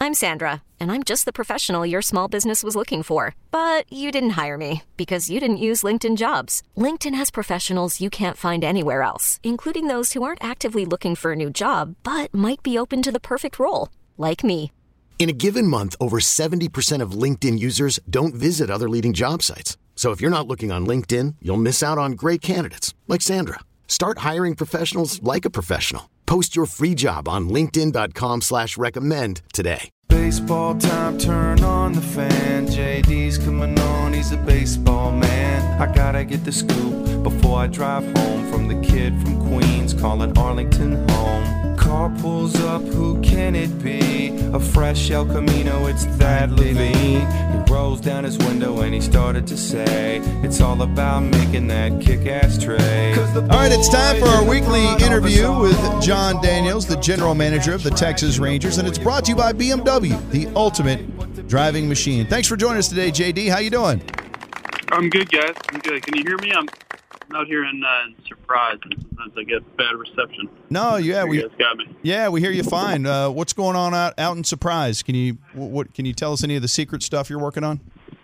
I'm Sandra, and I'm just the professional your small business was looking for. But you didn't hire me because you didn't use LinkedIn Jobs. LinkedIn has professionals you can't find anywhere else, including those who aren't actively looking for a new job, but might be open to the perfect role, like me. In a given month, over 70% of LinkedIn users don't visit other leading job sites. So if you're not looking on LinkedIn, you'll miss out on great candidates like Sandra. Start hiring professionals like a professional. Post your free job on linkedin.com/recommend today. Baseball time, turn on the fan. JD's coming on, he's a baseball man. I gotta get the scoop before I drive home from the kid from Queens calling Arlington home. Car pulls up, who can it be? A fresh El Camino, it's that Levine. He rolls down his window and he started to say, it's all about making that kick-ass trade. All right, it's time for our weekly interview with Jon Daniels, the general manager of the Texas Rangers, and it's brought to you by BMW, the ultimate driving machine. Thanks for joining us today, JD. How you doing? I'm good, guys. I'm good. Can you hear me? I'm out here in Surprise, and sometimes I get bad reception. No, yeah, you guys got me. Yeah, we hear you fine. What's going on out in Surprise? Can you tell us any of the secret stuff you're working on?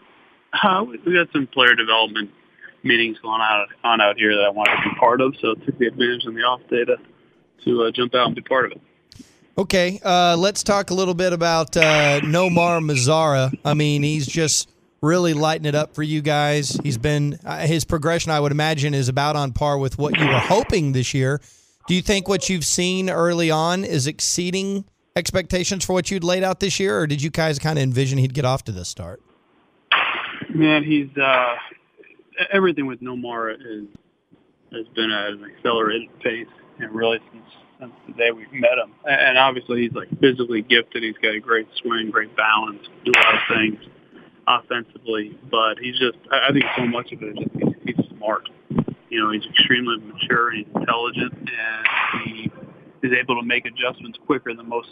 We got some player development meetings going on out here that I wanted to be part of, so I took the advantage on the off day to jump out and be part of it. Okay, let's talk a little bit about Nomar Mazara. I mean, he's just really lighting it up for you guys. He's been his progression, I would imagine, is about on par with what you were hoping this year. Do you think what you've seen early on is exceeding expectations for what you'd laid out this year, or did you guys kind of envision he'd get off to this start? Man, he's everything with Nomar has been at an accelerated pace, and really since the day we met him. And obviously he's like physically gifted. He's got a great swing, great balance, do a lot of things offensively, but he's just, I think so much of it is just he's smart. You know, he's extremely mature, he's intelligent, and he is able to make adjustments quicker than most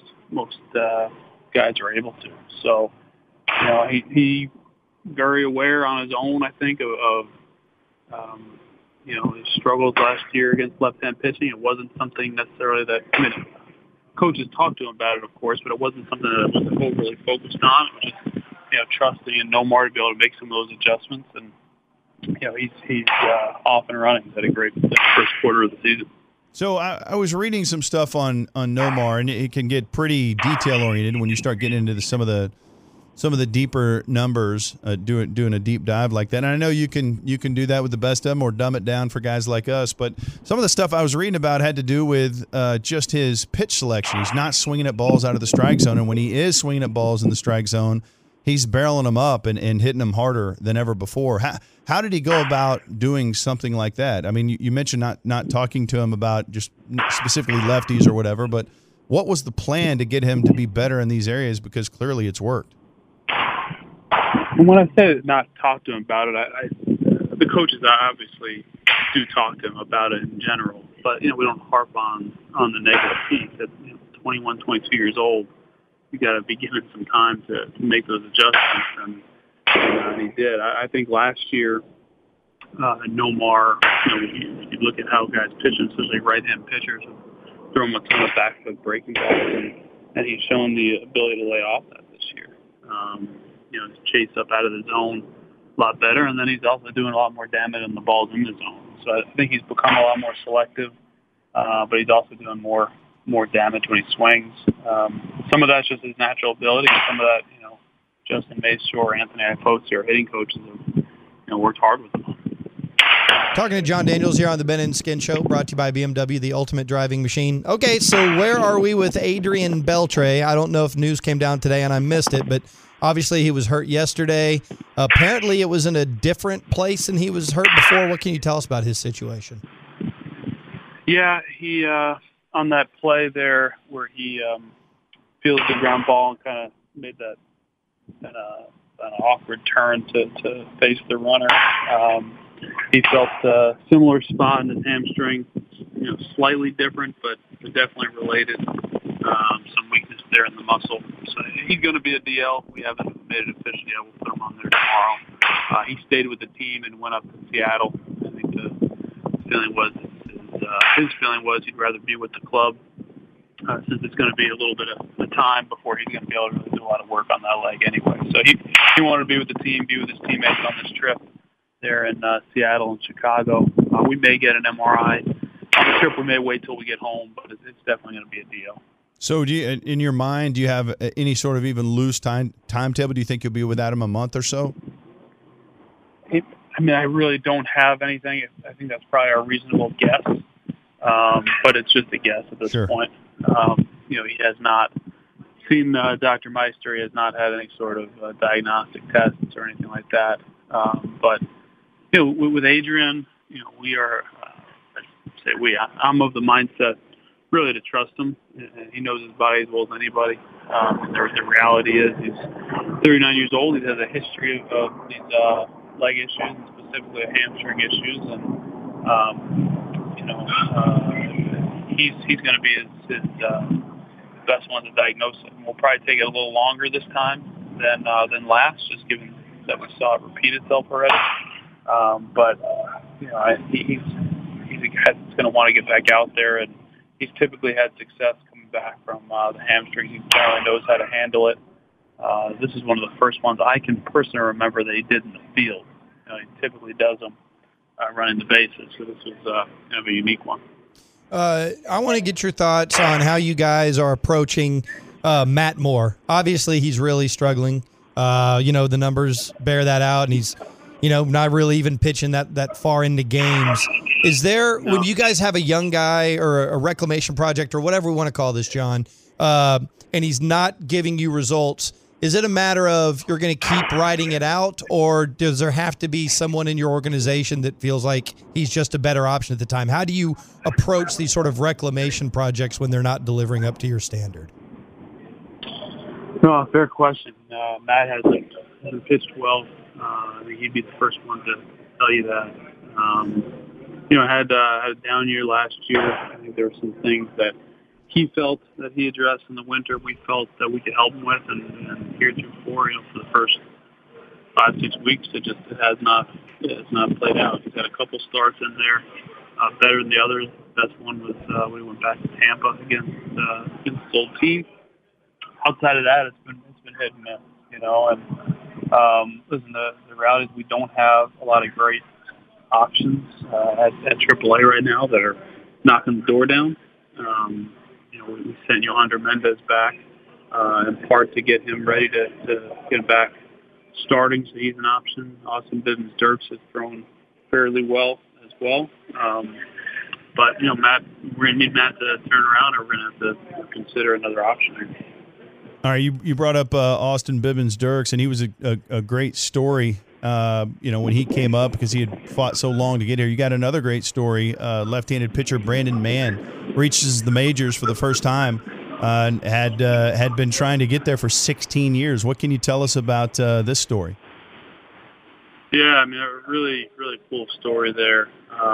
guys are able to. So, you know, he very aware on his own, I think, of you know, his struggles last year against left-hand pitching. It wasn't something necessarily that, I mean, coaches talked to him about it, of course, but it wasn't something that was overly focused on. It was just, you know, trusting in Nomar to be able to make some of those adjustments, and you know, he's off and running. He's had a great first quarter of the season. So I was reading some stuff on Nomar, and it can get pretty detail oriented when you start getting into some of the deeper numbers, doing a deep dive like that. And I know you can do that with the best of them or dumb it down for guys like us. But some of the stuff I was reading about had to do with just his pitch selection. He's not swinging at balls out of the strike zone, and when he is swinging at balls in the strike zone, he's barreling them up and hitting them harder than ever before. How did he go about doing something like that? I mean, you mentioned not talking to him about just specifically lefties or whatever, but what was the plan to get him to be better in these areas? Because clearly it's worked. And when I say not talk to him about it, the coaches obviously do talk to him about it in general, but you know, we don't harp on the negative piece. At 21, 22 years old, you got to be given some time to make those adjustments, and he did. I think last year, Nomar, you look at how guys pitch, especially right-hand pitchers, throw him a ton of back foot breaking balls, and he's shown the ability to lay off that this year. You know, chase up out of the zone a lot better, and then he's also doing a lot more damage on the balls in the zone. So I think he's become a lot more selective, but he's also doing more damage when he swings. Some of that's just his natural ability, and some of that, you know, Justin Mayshore, Anthony Iposi, our hitting coaches, have worked hard with him. Talking to Jon Daniels here on the Ben and Skin Show, brought to you by BMW, the ultimate driving machine. Okay, so where are we with Adrian Beltre? I don't know if news came down today and I missed it, but obviously he was hurt yesterday. Apparently it was in a different place than he was hurt before. What can you tell us about his situation? Yeah, he on that play there where he fielded the ground ball and kind of made that an awkward turn to face the runner. He felt a similar spot in his hamstring, you know, slightly different, but definitely related. Some weakness there in the muscle. So he's going to be a DL. We haven't made it official yet. We'll put him on there tomorrow. He stayed with the team and went up to Seattle. I think the feeling was his feeling was he'd rather be with the club since it's going to be a little bit of time before he's going to be able to really do a lot of work on that leg anyway. So he wanted to be with the team, be with his teammates on this trip there in Seattle and Chicago. We may get an MRI on the trip. We may wait till we get home, but it's definitely going to be a deal. So, in your mind, do you have any sort of even loose timetable? Do you think you'll be without him a month or so? I really don't have anything. I think that's probably a reasonable guess, but it's just a guess at this point. He has not seen Dr. Meister. He has not had any sort of diagnostic tests or anything like that. But with Adrian, we are. I'm of the mindset really to trust him. He knows his body as well as anybody. The reality is he's 39 years old. He has a history of these leg issues, specifically hamstring issues, and he's going to be his best one to diagnose it. And we'll probably take it a little longer this time than last, just given that we saw it repeat itself already. But he's a guy that's going to want to get back out there, and he's typically had success coming back from the hamstrings. He generally knows how to handle it. This is one of the first ones I can personally remember that he did in the field. He typically does them running the bases, so this was kind of a unique one. I want to get your thoughts on how you guys are approaching Matt Moore. Obviously, he's really struggling. The numbers bear that out, and he's not really even pitching that far into games. Is there, when you guys have a young guy or a reclamation project or whatever we want to call this, John, and he's not giving you results, is it a matter of you're going to keep riding it out, or does there have to be someone in your organization that feels like he's just a better option at the time? How do you approach these sort of reclamation projects when they're not delivering up to your standard? No, fair question. Matt hasn't pitched well. I think he'd be the first one to tell you that. Had a down year last year. I think there were some things that he felt that he addressed in the winter. We felt that we could help him with, and heretofore, for the first 5-6 weeks, it has not played out. He's had a couple starts in there better than the others. The best one was when he went back to Tampa against his old team. Outside of that, it's been hit and miss, And listen, the reality is we don't have a lot of great options at AAA right now that are knocking the door down. We sent Yohander Mendez back in part to get him ready to get him back starting, so he's an option. Austin Bivens-Dirks has thrown fairly well as well. But, Matt, we're going to need Matt to turn around, or we're going to have to consider another option. All right, you brought up Austin Bivens-Dirks, and he was a great story, when he came up because he had fought so long to get here. You got another great story. Left-handed pitcher Brandon Mann reaches the majors for the first time and had been trying to get there for 16 years. What can you tell us about this story? Yeah, a really, really cool story there.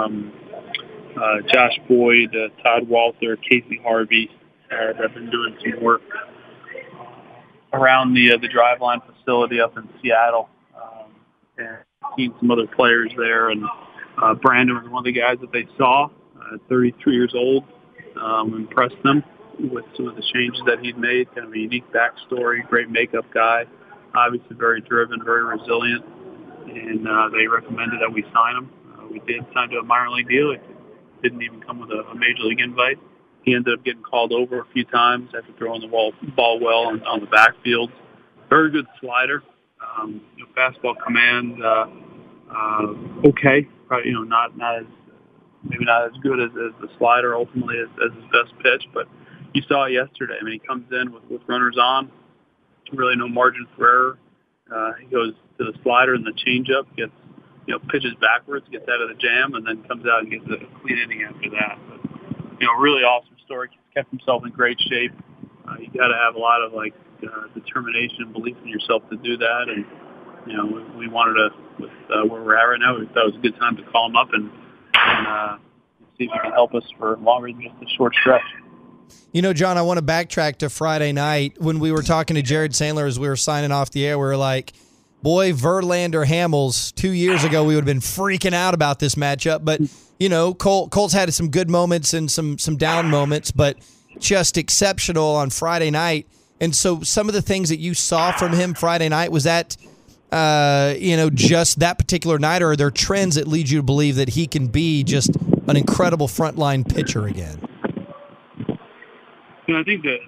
Josh Boyd, Todd Walter, Casey Harvey have been doing some work around the Driveline facility up in Seattle, and seen some other players there. And Brandon was one of the guys that they saw, 33 years old, impressed them with some of the changes that he'd made. Kind of a unique backstory, great makeup guy, obviously very driven, very resilient, and they recommended that we sign him. We did sign to a minor league deal. It didn't even come with a major league invite. He ended up getting called over a few times after throwing the ball well on the backfield. Very good slider. Fastball command, okay. Probably, not as good as the slider ultimately as his best pitch. But you saw it yesterday. He comes in with runners on, really no margin for error. He goes to the slider and the changeup, gets pitches backwards, gets out of the jam, and then comes out and gets a clean inning after that. But, really awesome story. Kept himself in great shape. You got to have a lot of determination and belief in yourself to do that. And we wanted to, with where we're at right now, we thought it was a good time to call him up and see if he can help us for longer than just a short stretch. John, I want to backtrack to Friday night when we were talking to Jared Sandler as we were signing off the air. We were like, boy, Verlander Hamels 2 years ago, we would have been freaking out about this matchup. But, Colts had some good moments and some down moments, but just exceptional on Friday night. And so some of the things that you saw from him Friday night, was that, just that particular night, or are there trends that lead you to believe that he can be just an incredible frontline pitcher again? I think the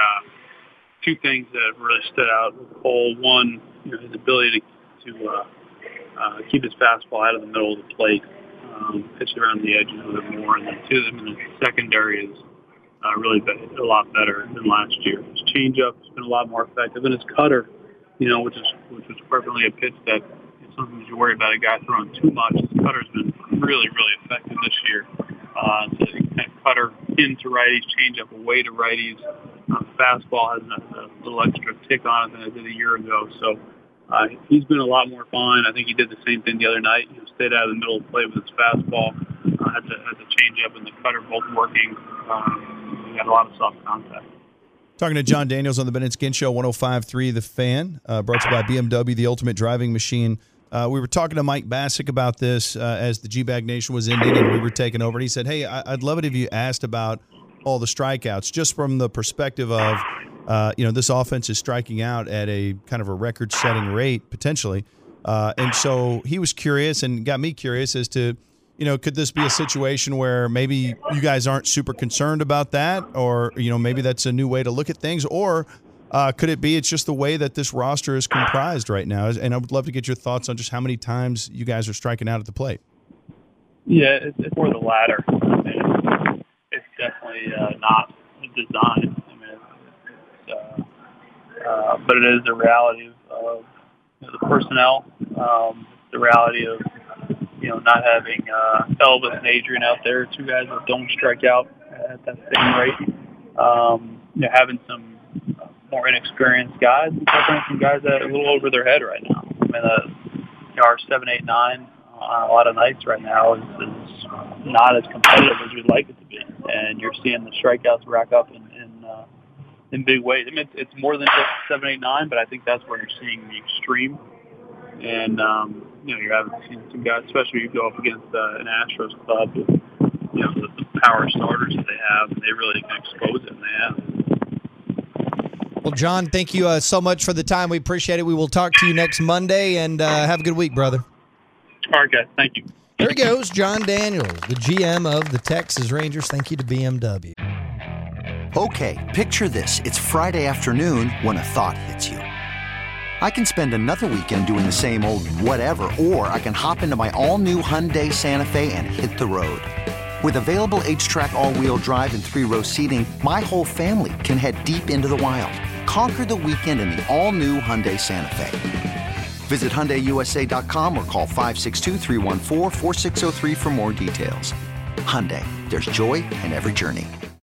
two things that have really stood out with Cole, one, his ability to keep his fastball out of the middle of the plate, pitch it around the edge a little bit more, and then two, the secondary is really been a lot better than last year. His changeup has been a lot more effective, and his cutter, which was frequently a pitch that sometimes you worry about a guy throwing too much. His cutter's been really, really effective this year. So kind of cutter into righties, changeup away to righties. Fastball has a little extra tick on it than it did a year ago. So he's been a lot more fine. I think he did the same thing the other night. He stayed out of the middle of the plate with his fastball. Had the changeup and the cutter both working. He had a lot of soft contact. Talking to John Daniels on the Ben and Skin Show, 105.3 The Fan, brought to you by BMW, the ultimate driving machine. We were talking to Mike Bassick about this as the G-Bag Nation was ending and we were taking over. And he said, hey, I'd love it if you asked about all the strikeouts, just from the perspective of, this offense is striking out at a kind of a record-setting rate, potentially. And so he was curious and got me curious as to, could this be a situation where maybe you guys aren't super concerned about that, or, maybe that's a new way to look at things, or could it be it's just the way that this roster is comprised right now? And I would love to get your thoughts on just how many times you guys are striking out at the plate. Yeah, it's more the latter. I mean, it's definitely not designed. I mean, but it is the reality of the personnel, the reality of not having Elvis and Adrian out there, two guys that don't strike out at that same rate. Having some more inexperienced guys and having some guys that are a little over their head right now. I mean, our 7, 8, 9 on a lot of nights right now is not as competitive as we'd like it to be, and you're seeing the strikeouts rack up in big ways. I mean, it's more than just 7, 8, 9, but I think that's where you're seeing the extreme. And you're having seen some guys, especially you go up against an Astros club with the power starters that they have, and they really can expose it, and they have. Well, John, thank you so much for the time. We appreciate it. We will talk to you next Monday, and have a good week, brother. All right, guys. Thank you. There he goes, John Daniels, the GM of the Texas Rangers. Thank you to BMW. Okay, picture this. It's Friday afternoon when a thought hits you. I can spend another weekend doing the same old whatever, or I can hop into my all-new Hyundai Santa Fe and hit the road. With available H-Track all-wheel drive and 3-row seating, my whole family can head deep into the wild. Conquer the weekend in the all-new Hyundai Santa Fe. Visit HyundaiUSA.com or call 562-314-4603 for more details. Hyundai, there's joy in every journey.